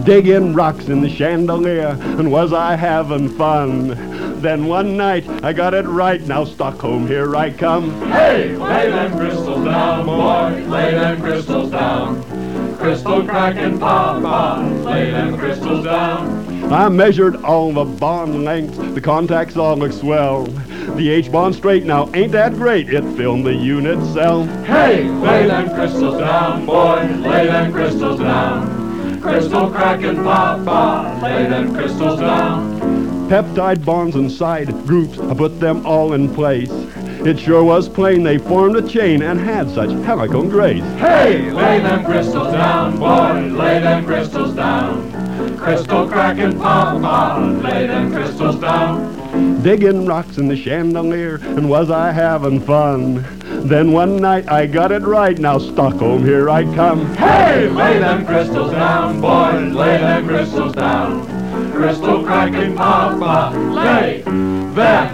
digging rocks in the chandelier, and was I having fun? Then one night I got it right, now Stockholm, here I come. Hey, lay them crystals down, boy, lay them crystals down. Crystal cracking papa, lay them crystals down. I measured all the bond lengths, the contacts all look swell. The H-bond straight now, ain't that great? It filmed the unit cell. Hey, lay them crystals down, boy, lay them crystals down. Crystal cracking papa, lay them crystals down. Peptide bonds and side groups, I put them all in place. It sure was plain they formed a chain and had such helical grace. Hey, lay them crystals down, boy, lay them crystals down. Crystal cracking papa, lay them crystals down. Digging rocks in the chandelier, and was I having fun? Then one night I got it right, now Stockholm, here I come. Hey, lay them crystals down, boy, lay them crystals down. Crystal cracking papa, lay them